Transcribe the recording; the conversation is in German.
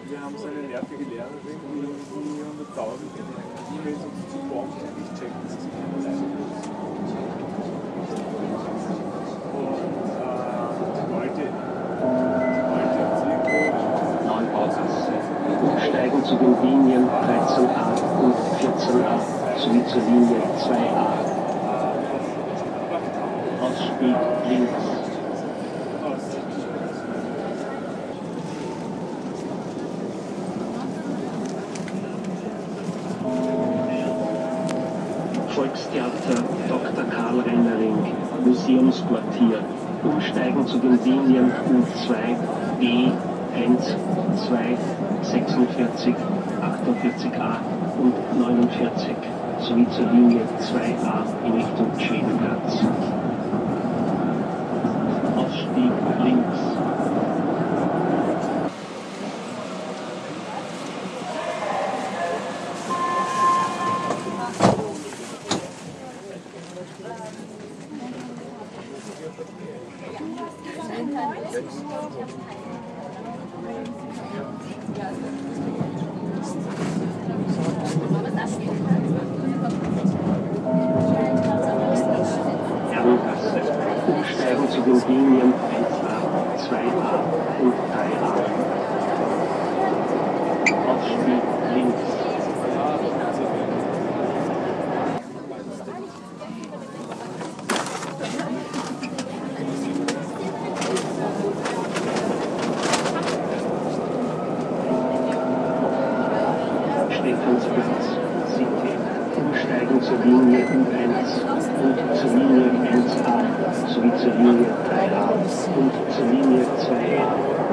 Wir haben so eine nervige Lehrerin, die 100.000 E-Mails uns zukommt und nicht checkt, dass sie keine Leistung ist. Und wollte uns irgendwo Neubaugasse. Umsteigen zu den Linien 13a und 14a sowie zur Linie 2a. Ausstieg links. Volkstheater Dr. Karl Rennering, Museumsquartier. Umsteigen zu den Linien U2, E1, 2, 46, 48a und 49 sowie zur Linie 2a in Richtung Schwedenplatz. Ausstieg links. Herrengasse. Umsteigen zu den Linien 1a, 2a und 3a. Ausstieg links. Stephansplatz, City. Umsteigen zur Linie U1 und zur Linie 1a sowie zur Linie 3a und zur Linie 2a.